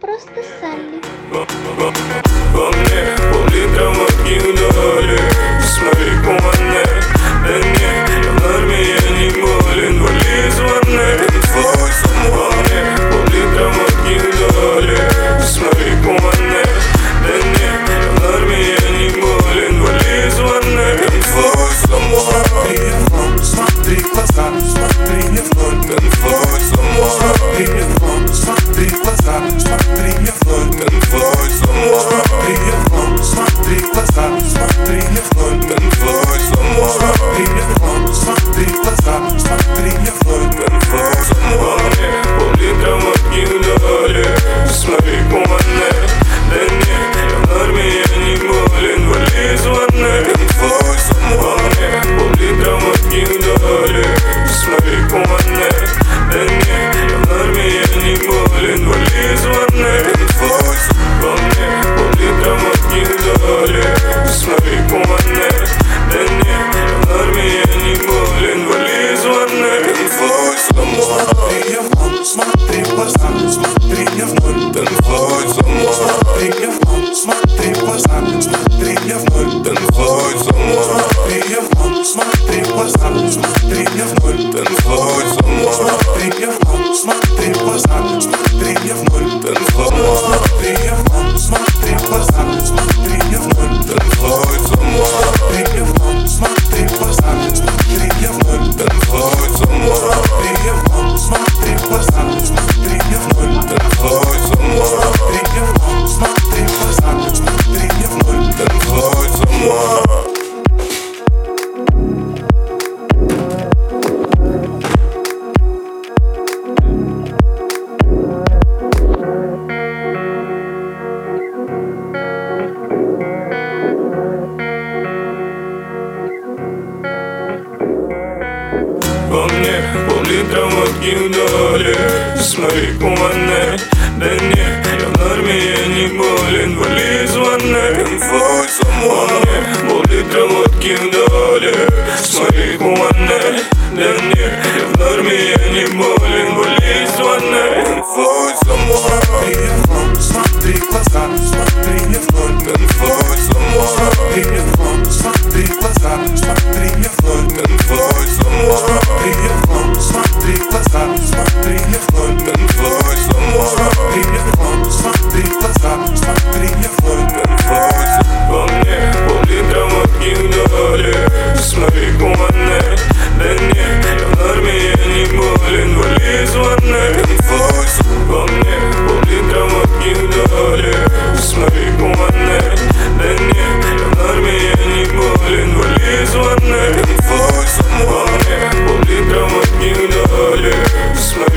просто Салли. Во мне пол-литра водки вдали. Смотри, куманне, да не, я в норме, я не болен. Вали из ванны, твой сам. Во мне пол-литра водки вдали. Смотри, куманне, да не, я в норме, я не болен. Вали из ванны, твой сам. Смотри в глаза, смотри не в ноль. Твой сам. Смотри не в ноль, смотри в глаза, смотри не в ноль. Твой сам. Смотри не в ноль, смотри в глаза, смотри не в ноль. Твой сам. Смотри не в ноль, смотри в глаза, смотри не в ноль. Твой сам. Во мне пол-литра водки вдали. Смотри, куманне, да не, я в норме, я не болен. Вали из ванны, твой сам. Во мне пол-литра водки вдали. Смотри, куманне, да не, я в норме, я не болен. Вали из ванны, твой сам. Во мне пол-литра водки вдали. Смотри, куманне, да не, я в норме, я не болен. Вали из ванны, твой сам. Смотри не в ноль, смотри в глаза, смотри не в ноль. Твой сам. Смотри не в ноль, смотри в глаза, смотри не в ноль. Твой сам. Смотри не в ноль, смотри в глаза, смотри не в ноль. Твой сам. Смотри не в ноль, смотри в глаза, смотри не в ноль. Смотри не в ноль, смотри в глаза, смотри не в ноль. Твой сам. Смотри не в ноль, смотри в глаза, смотри не в ноль. Твой сам. Смотри не в ноль, смотри в глаза, смотри не в ноль. Твой сам. Смотри не в ноль, смотри в глаза, смотри не в ноль. Твой сам. Во мне пол-литра водки вдали. Смотри, куманне, да не, я в норме, я не болен. Вали из ванны, твой сам. Во мне пол-литра водки вдали. Смотри, куманне, да не, я в норме, я не болен. Вали из ванны, твой сам. Смотри не в ноль, смотри в глаза, смотри не в ноль. Твой сам. Смотри не в ноль, смотри в глаза, смотри не в ноль. Твой сам. Смотри не в ноль, смотри в глаза, смотри не в ноль. Твой сам. Смотри не в ноль, смотри в глаза, смотри не в ноль. Твой сам. Во мне пол-литра водки вдали. Смотри, куманне, да не, я в норме, я не болен. Вали из ванны, твой сам. Во мне пол-литра водки вдали. Смотри, куманне, да не, я в норме, я не болен. Вали из ванны, твой сам. Во мне пол-литра водки вдали.